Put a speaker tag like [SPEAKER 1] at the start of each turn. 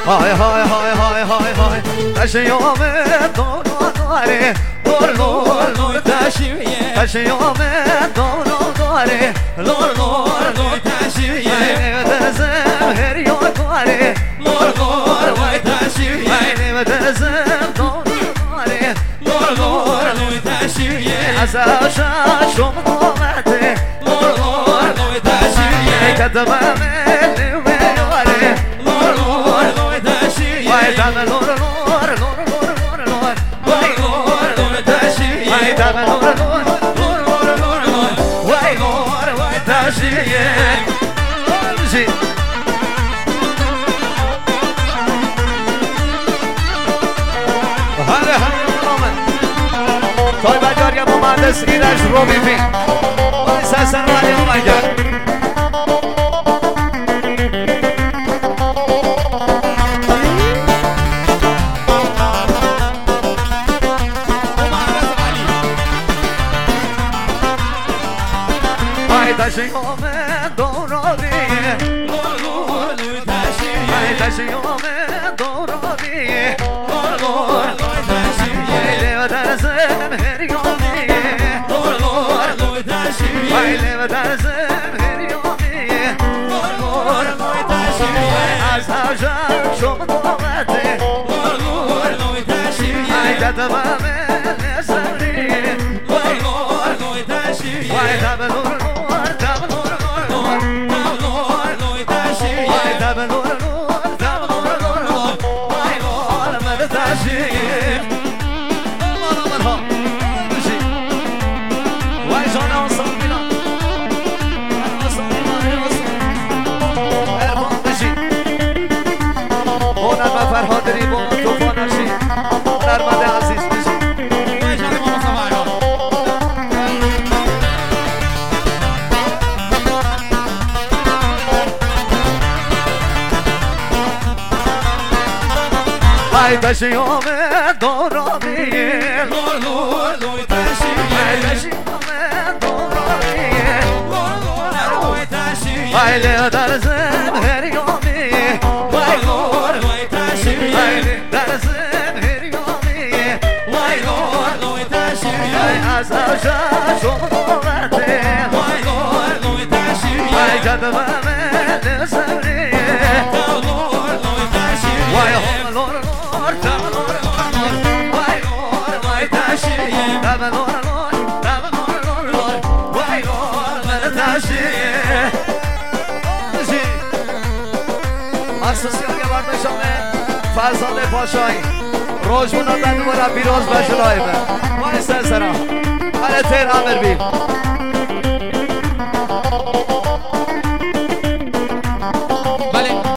[SPEAKER 1] های های های های های های تشیام دور داره دور دور دور تشیه تشیام دور داره دور دور دور تشیه دزم هریو داره دور دور وای تشیه دزم دور داره دور دور دور تشیه از عشق شما اومده دور دور دور تشیه کدمم نمیاره دور دور دور تشیه وای دم نور نور نور نور نور وای نور نور تشیه وای دم نور نور نور نور نور نور وای نور وای تشیه هله هله توی بجار یا مهندس ایرش رو ببین ولی سسن ولی اومگر های تشی آمد دوراریه های تشی آمد دوراریه وایله و درزم هریامیه مور نوی تشیه از هجر شما دومده مور نوی تشیه ای ددمه نسریه مور نوی تشیه وای دم نور نور دم نور نور نور نوی تشیه وای دم نور نور دم نور نور وای نور من تشیه من ها وای جانا فرهادری با توفان نشی نرمده عزیز بشی ای تشی آمد دورامیه لور لور لور تشی ای تشی آمد دورامیه لور لور لور تشی ای لی در زم هریامیه وای لور وای تشی ای در زم هریامیه وای لور لور تشی ای از عشق شما اومده وای لور لور تشی ای کدمه نسریه لور لور تشی وای لور لور دم نور نور وای لور وای تشی دم نور نور دم نور نور وای لور من تشی اساسیان برداشتم فرزانه پاشایی روزمون دادن مرا بیروز بشه لایمه وای سر سرا ولی تیر عمر بی